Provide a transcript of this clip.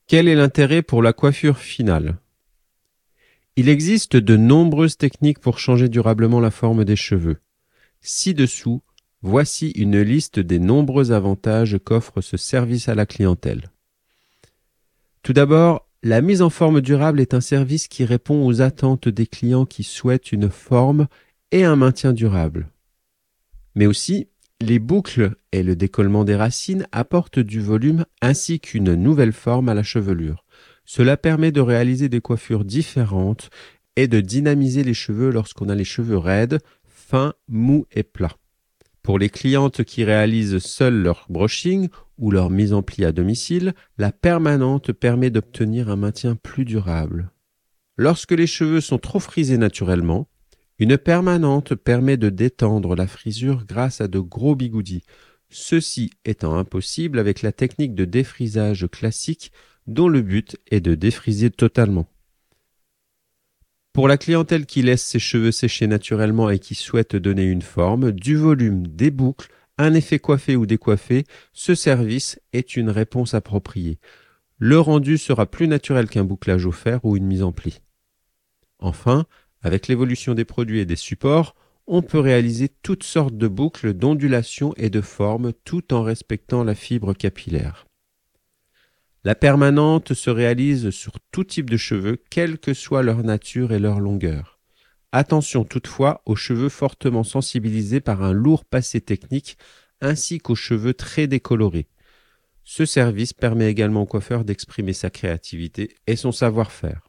Quel est l'intérêt pour la coiffure finale? Il existe de nombreuses techniques pour changer durablement la forme des cheveux. Ci-dessous, voici une liste des nombreux avantages qu'offre ce service à la clientèle. Tout d'abord, la mise en forme durable est un service qui répond aux attentes des clients qui souhaitent une forme et un maintien durable. Mais aussi, les boucles et le décollement des racines apportent du volume ainsi qu'une nouvelle forme à la chevelure. Cela permet de réaliser des coiffures différentes et de dynamiser les cheveux lorsqu'on a les cheveux raides, fins, mous et plats. Pour les clientes qui réalisent seules leur brushing ou leur mise en pli à domicile, la permanente permet d'obtenir un maintien plus durable. Lorsque les cheveux sont trop frisés naturellement, une permanente permet de détendre la frisure grâce à de gros bigoudis, ceci étant impossible avec la technique de défrisage classique dont le but est de défriser totalement. Pour la clientèle qui laisse ses cheveux sécher naturellement et qui souhaite donner une forme, du volume, des boucles, un effet coiffé ou décoiffé, ce service est une réponse appropriée. Le rendu sera plus naturel qu'un bouclage au fer ou une mise en pli. Enfin, avec l'évolution des produits et des supports, on peut réaliser toutes sortes de boucles d'ondulation et de formes tout en respectant la fibre capillaire. La permanente se réalise sur tout type de cheveux, quelle que soit leur nature et leur longueur. Attention toutefois aux cheveux fortement sensibilisés par un lourd passé technique ainsi qu'aux cheveux très décolorés. Ce service permet également au coiffeur d'exprimer sa créativité et son savoir-faire.